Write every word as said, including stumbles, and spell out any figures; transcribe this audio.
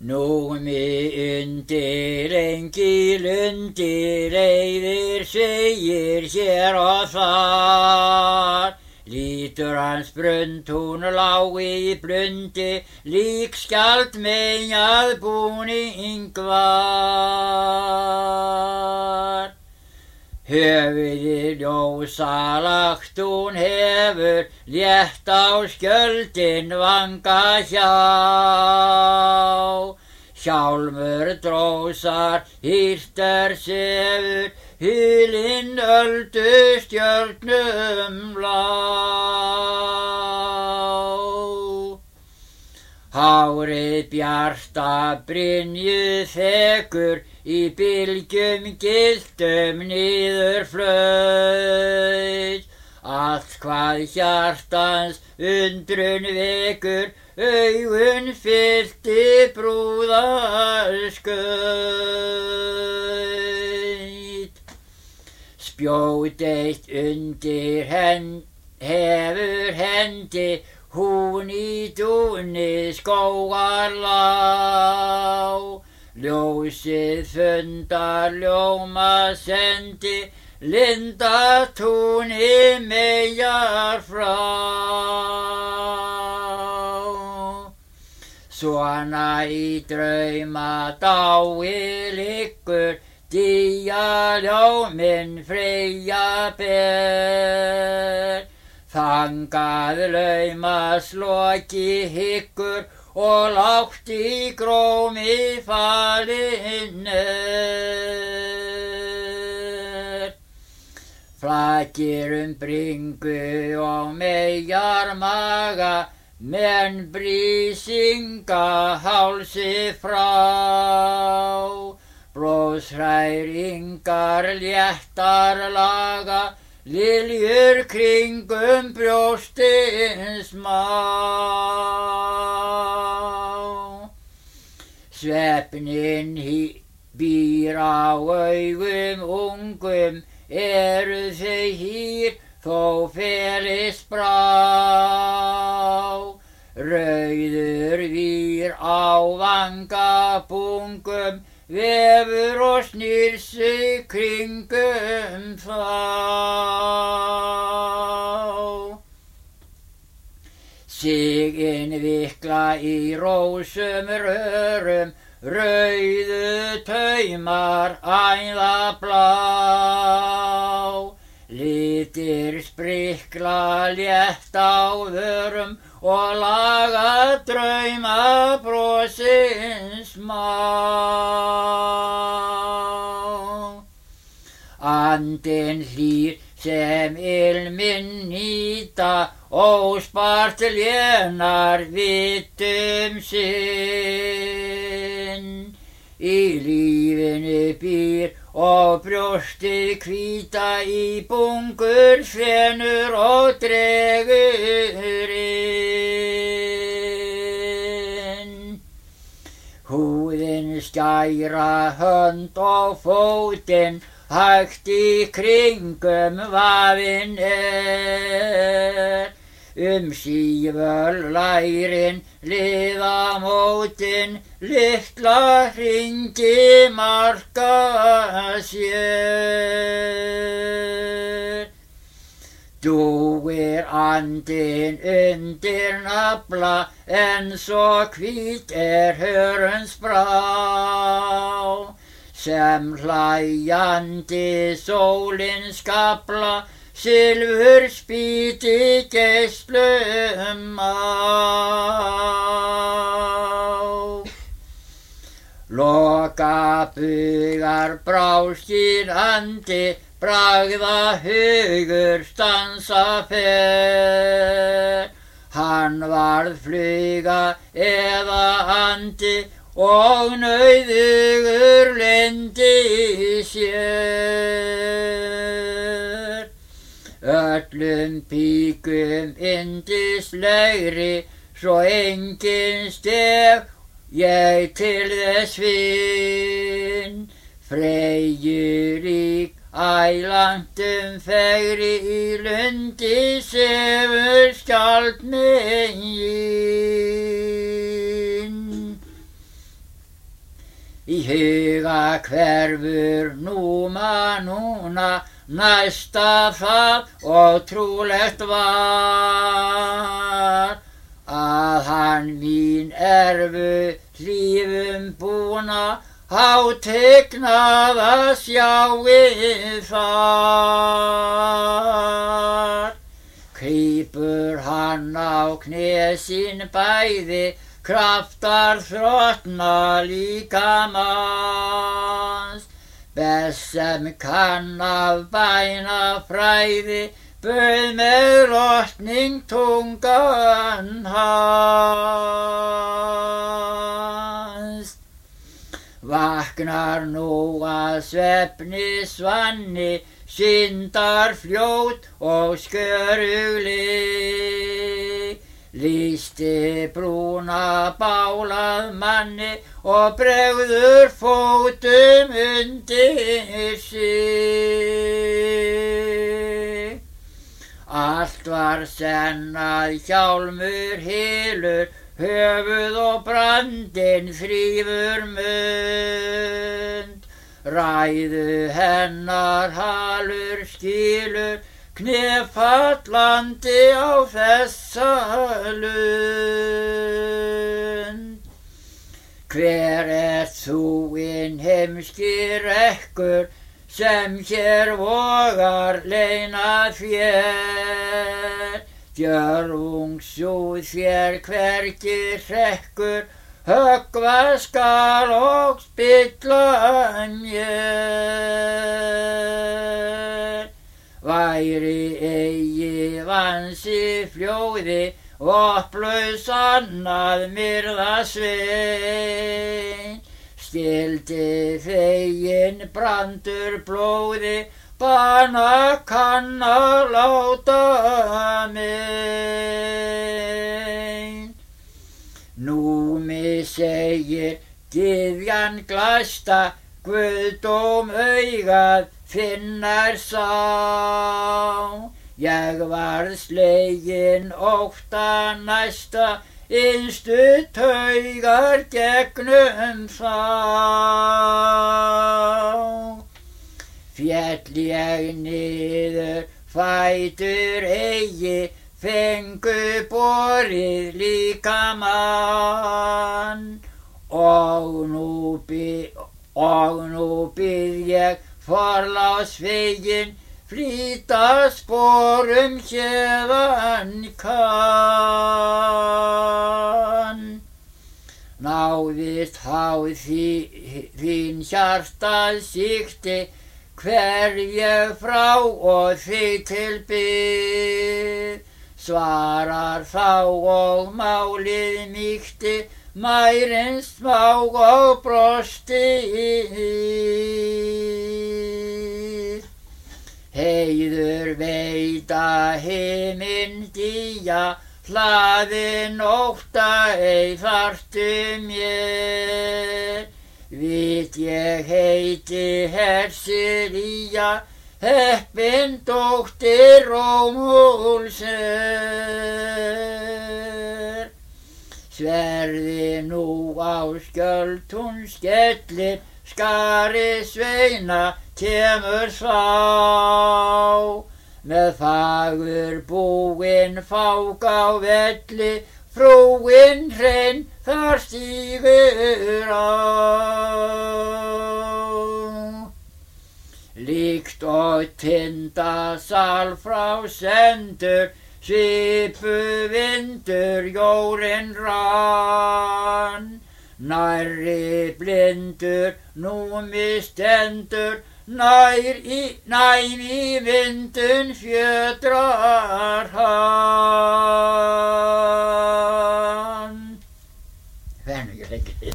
Númi undir engil undir eyðir segir hér og þar. Lítur hans brund, hún lá í blundi, lík skjald meyjað búning var. Höfuðið ljósa lagt hún hefur, létt á skjöldin vanga hjá. Hjálmur drósar, hýrter sefur, hulinn öldu stjörnum lá. Hárið bjarta brynju þekur, í bylgjum gylltum niður flaut. Allt hvað hjartans undrun vekur, augun fyllti brúðarskaut. Spjót eitt undir henn hefur hendi, hún í dúni skógar lá. Ljósið fundar ljóma sendi, linda túni meyjar frá. Svona í drauma dái liggur, día ljóminn Freyja ber. Þangað laumas loki hyggur, og lágt í grómi falinn er. Flakir um bringu og meyjar maga, menn brísinga hálsi frá. Blóðshræringar léttar laga, liljur kringum brjóstins má. Svefnin býr á augum ungum, eru þau hýr þó felist brá. Rauður vír á vangabungum, vefur og snýr sig kringum þá. Siginn vikla í rósum rörum, rauðu taumar æða blá. Litir sprikla létt á vörum, og laga drauma brosins má. Andinn hlýr sem ilminn nýta, óspart lénar vitum sinn. Í lífinu býr og brjóstið hvíta, í bungur fenur og dregur inn. Húðin skæra hönd og fótinn, hægt í kringum vafinn er. Síföl lærin liða mótin, litla hringi marka sér. Dúir andinn undir nafla, en svo hvít er hörunds brá. Sem hlæjandi sólin skafla, silfur spýti geislum á. Loka bugar bráskýr andi, bragða hugur stansa fer. Hann varð fluga eða andi, og nauðugur lendi sér. Öllum píkum yndislegri, svo engin stef ég til þess finn. Freyju rík ælantum fegri, í lundi sefur skjaldmegin. í huga hverfur núma núna, næsta það og trúlegt var, að hann mín erfu hlífum búna, hátignaða sjáið þar. Krýpur hann á kné sín bæði, kraftar þrotna líkamans, best sem kann af bænafræði, bauð með rotning tungan hans. Vaknar nú að svefni svanni, syndar fljót og skörugli, lýsti brúna bálað manni og bregður fótum undir sig. Allt var senn að hjálmur hylur, höfuð og brandinn þrífur mund, ræðu hennar halur skilur, knefallandi á þessa lund. Hver ert þú hinn heimski rekkur, sem hér vogar leyna þér? Djörfung sú þér hvergi hrekkur, höggva skal og spilla mér. Væri eigi vansi fljóði, vopnlaus annað myrðasvein, skildi fegin brandur blóði, bana kann að láta mein. Nú mig segir gyðjan glæsta, guðdóm augað finnar sá. Ég varð slegin ótta næsta, innstu taugar gegnum þá. Féll ég niður, fætur eigi, fengu borið líkamann, og nú bið, og nú bið ég forláts fegin, flýta sporum héðan kann. Náðist háð þín hjartað sýkti, hver ég frá og þig til bið, svarar þá og málið mýkti, mærin smá og brosti. Heiður veita himinn dýja, hlaðin ótta ei þarftu mér. Vit ég heiti Hersilía, heppin dóttir Rómúlfs. Sverði nú á skjöld hún skellir, skari sveina kemur svá. Með fagur búinn fák á velli, frúin hrein þar stígur á. Líkt og tindasal frá sendur, svipu vindur jórinn rann. Nærri blindur númi stendur, nær í, næm í vindun fjötrar hann.